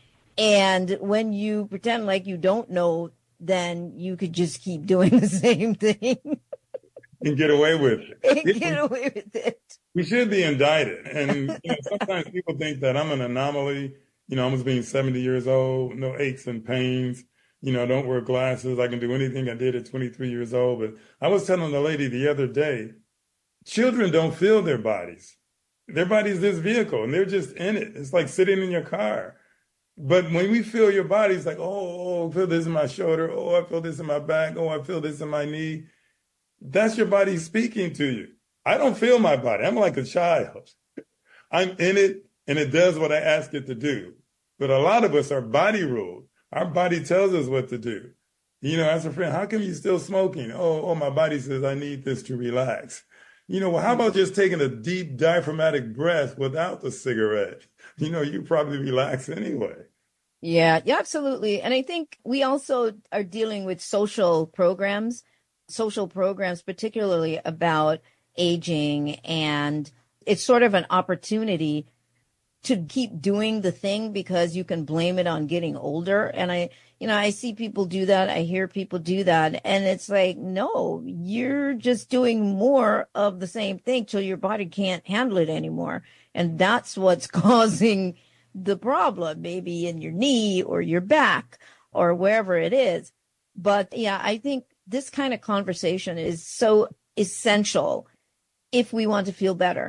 And when you pretend like you don't know, then you could just keep doing the same thing. And get away with it. And get away with it. We should be indicted. And you know, sometimes people think that I'm an anomaly, you know, almost being seventy years old, no aches and pains, you know, don't wear glasses. I can do anything I did at twenty-three years old. But I was telling the lady the other day, children don't feel their bodies. Their body's this vehicle, and they're just in it. It's like sitting in your car. But when we feel your body, it's like, oh, oh, I feel this in my shoulder. Oh, I feel this in my back. Oh, I feel this in my knee. That's your body speaking to you. I don't feel my body. I'm like a child. I'm in it, and it does what I ask it to do. But a lot of us are body ruled. Our body tells us what to do. You know, as a friend, how come you still smoking? Oh, oh, my body says I need this to relax. You know, well, how about just taking a deep diaphragmatic breath without the cigarette? You know, you probably relax anyway. Yeah, yeah, absolutely. And I think we also are dealing with social programs, social programs, particularly about aging. And it's sort of an opportunity to keep doing the thing because you can blame it on getting older. And I, you know, I see people do that. I hear people do that. And it's like, no, you're just doing more of the same thing till your body can't handle it anymore. And that's what's causing the problem, maybe in your knee or your back or wherever it is. But yeah, I think this kind of conversation is so essential if we want to feel better.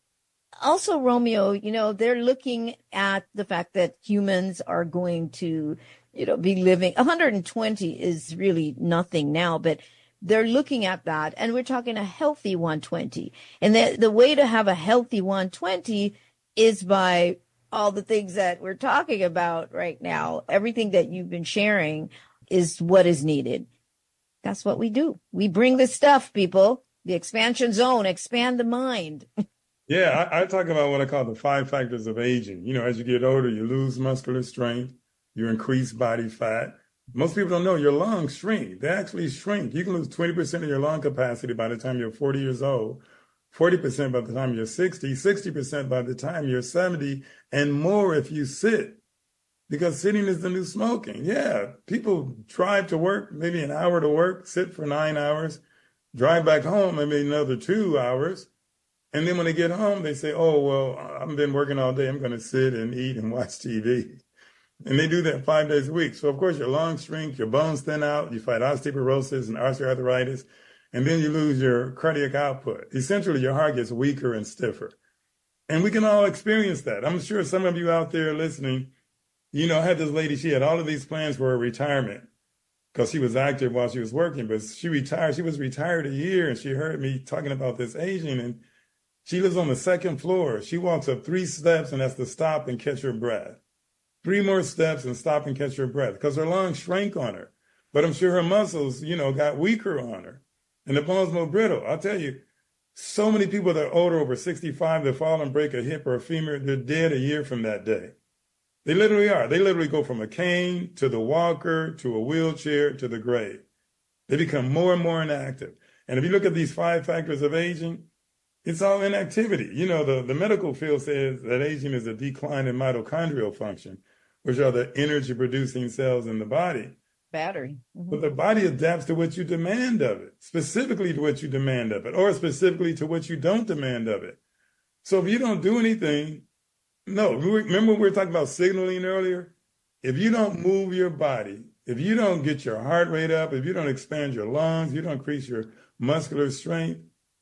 Also, Romeo, you know, they're looking at the fact that humans are going to, you know, be living. one hundred twenty is really nothing now, but they're looking at that. And we're talking a healthy one hundred twenty. And the, the way to have a healthy one hundred twenty is by all the things that we're talking about right now. Everything that you've been sharing is what is needed. That's what we do. We bring the stuff, people. The expansion zone, expand the mind. Yeah, I, I talk about what I call the five factors of aging. You know, as you get older, you lose muscular strength, you increase body fat. Most people don't know your lungs shrink. They actually shrink. You can lose twenty percent of your lung capacity by the time you're forty years old, forty percent by the time you're sixty, sixty percent by the time you're seventy, and more if you sit. Because sitting is the new smoking. Yeah, people drive to work, maybe an hour to work, sit for nine hours, drive back home, maybe another two hours. And then when they get home, they say, oh, well, I've been working all day. I'm going to sit and eat and watch T V. And they do that five days a week. So, of course, your lungs shrink, your bones thin out, you fight osteoporosis and osteoarthritis, and then you lose your cardiac output. Essentially, your heart gets weaker and stiffer. And we can all experience that. I'm sure some of you out there listening, you know, I had this lady, she had all of these plans for her retirement because she was active while she was working, but she retired. She was retired a year, and she heard me talking about this aging, and she lives on the second floor. She walks up three steps and has to stop and catch her breath. Three more steps and stop and catch her breath because her lungs shrank on her. But I'm sure her muscles, you know, got weaker on her and the bones more brittle. I'll tell you, so many people that are older, over sixty-five, that fall and break a hip or a femur, they're dead a year from that day. They literally are. They literally go from a cane to the walker to a wheelchair to the grave. They become more and more inactive. And if you look at these five factors of aging, it's all inactivity. You know, the, the medical field says that aging is a decline in mitochondrial function, which are the energy-producing cells in the body. Battery. Mm-hmm. But the body adapts to what you demand of it, specifically to what you demand of it, or specifically to what you don't demand of it. So if you don't do anything, no, remember we were talking about signaling earlier? If you don't move your body, if you don't get your heart rate up, if you don't expand your lungs, you don't increase your muscular strength,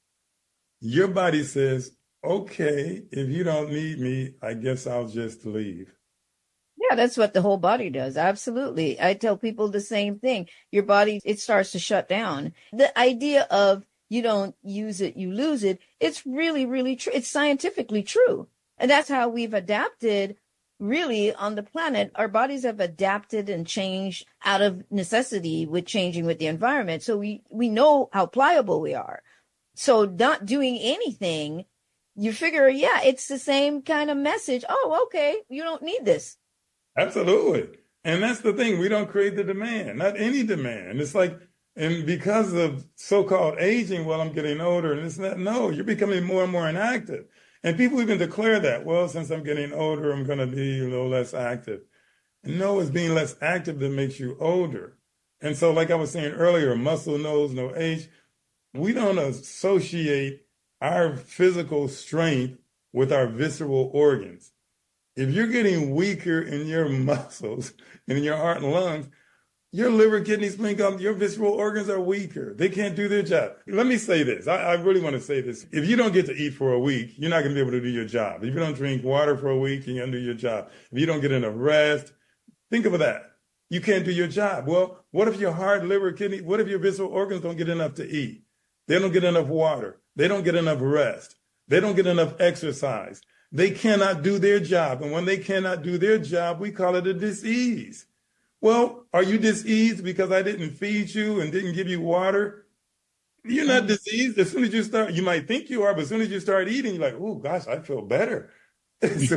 your body says, okay, if you don't need me, I guess I'll just leave. Yeah, that's what the whole body does. Absolutely. I tell people the same thing. Your body, it starts to shut down. The idea of you don't use it, you lose it. It's really, really true. It's scientifically true. And that's how we've adapted really on the planet. Our bodies have adapted and changed out of necessity with changing with the environment. So we, we know how pliable we are. So not doing anything, you figure, yeah, it's the same kind of message. Oh, okay, you don't need this. Absolutely. And that's the thing. We don't create the demand, not any demand. It's like, and because of so-called aging, well, I'm getting older and it's not, no, you're becoming more and more inactive. And people even declare that, well, since I'm getting older, I'm going to be a little less active. And no, it's being less active that makes you older. And so like I was saying earlier, muscle knows no age. We don't associate our physical strength with our visceral organs. If you're getting weaker in your muscles and in your heart and lungs, your liver, kidneys, spleen, your visceral organs are weaker. They can't do their job. Let me say this. I, I really want to say this. If you don't get to eat for a week, you're not going to be able to do your job. If you don't drink water for a week, you can't do your job. If you don't get enough rest, think of that. You can't do your job. Well, what if your heart, liver, kidney, what if your visceral organs don't get enough to eat? They don't get enough water. They don't get enough rest. They don't get enough exercise. They cannot do their job. And when they cannot do their job, we call it a disease. Well, are you diseased because I didn't feed you and didn't give you water? You're not diseased. As soon as you start, you might think you are, but as soon as you start eating, you're like, oh, gosh, I feel better. So,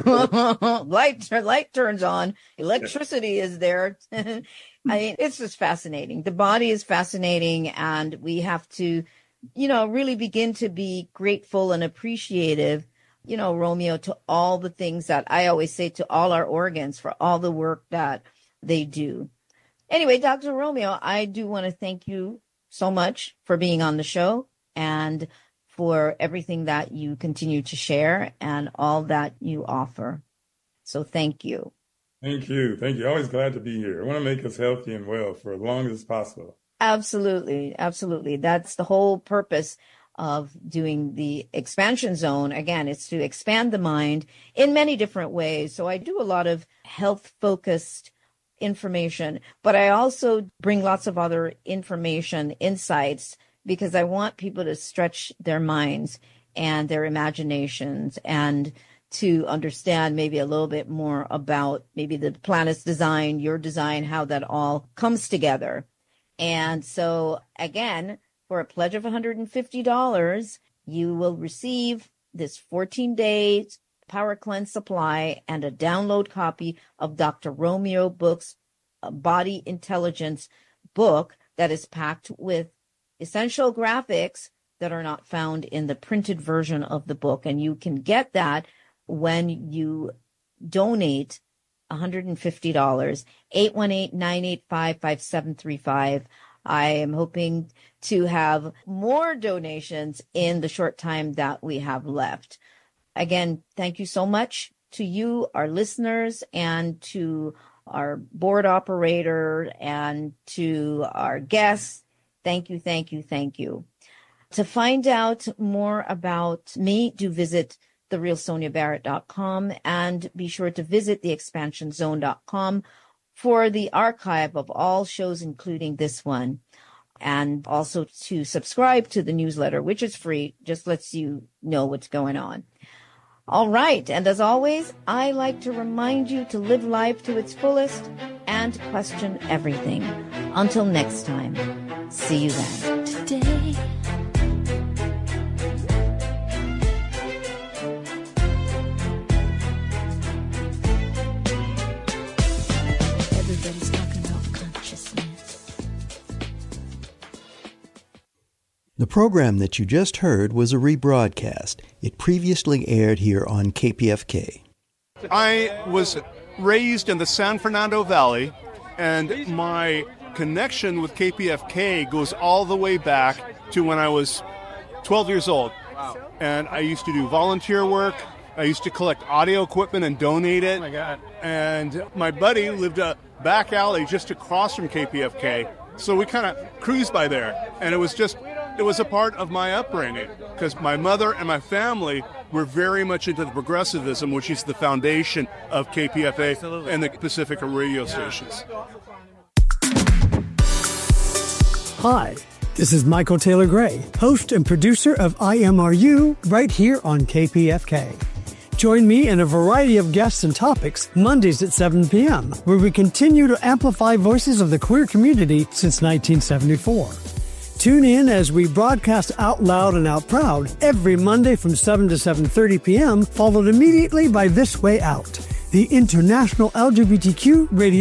light, light turns on. Electricity is there. I mean, it's just fascinating. The body is fascinating, and we have to, you know, really begin to be grateful and appreciative, you know, Romeo, to all the things that I always say to all our organs for all the work that they do. Anyway, Doctor Romeo, I do want to thank you so much for being on the show and for everything that you continue to share and all that you offer. So thank you. Thank you. Thank you. Always glad to be here. I want to make us healthy and well for as long as possible. Absolutely. Absolutely. That's the whole purpose of doing the expansion zone. Again, it's to expand the mind in many different ways. So I do a lot of health focused information, but I also bring lots of other information, insights, because I want people to stretch their minds and their imaginations and to understand maybe a little bit more about maybe the planet's design, your design, how that all comes together. And so again, for a pledge of one hundred fifty dollars, you will receive this fourteen days Power Cleanse supply and a download copy of Doctor Romeo Book's Body Intelligence book that is packed with essential graphics that are not found in the printed version of the book. And you can get that when you donate one hundred fifty dollars, eight one eight, nine eight five, five seven three five. I am hoping to have more donations in the short time that we have left. Again, thank you so much to you, our listeners, and to our board operator, and to our guests. Thank you, thank you, thank you. To find out more about me, do visit the real sonia barrett dot com and be sure to visit the expansion zone dot com for the archive of all shows, including this one. And also to subscribe to the newsletter, which is free, just lets you know what's going on. All right. And as always, I like to remind you to live life to its fullest and question everything. Until next time, see you then. Today, everybody's talking about consciousness. The program that you just heard was a rebroadcast. It previously aired here on K P F K. I was raised in the San Fernando Valley, and my connection with K P F K goes all the way back to when I was twelve years old. Wow. And I used to do volunteer work. I used to collect audio equipment and donate it. Oh my God. And my buddy lived a back alley just across from K P F K, so we kind of cruised by there. And it was just, it was a part of my upbringing, because my mother and my family were very much into the progressivism, which is the foundation of K P F A Absolutely. And the Pacifica radio stations. Hi, This is Michael Taylor Gray, host and producer of I M R U, right here on K P F K. Join me and a variety of guests and topics Mondays at seven p.m., where we continue to amplify voices of the queer community since nineteen seventy-four. Tune in as we broadcast out loud and out proud every Monday from seven to seven thirty p.m., followed immediately by This Way Out, the international L G B T Q radio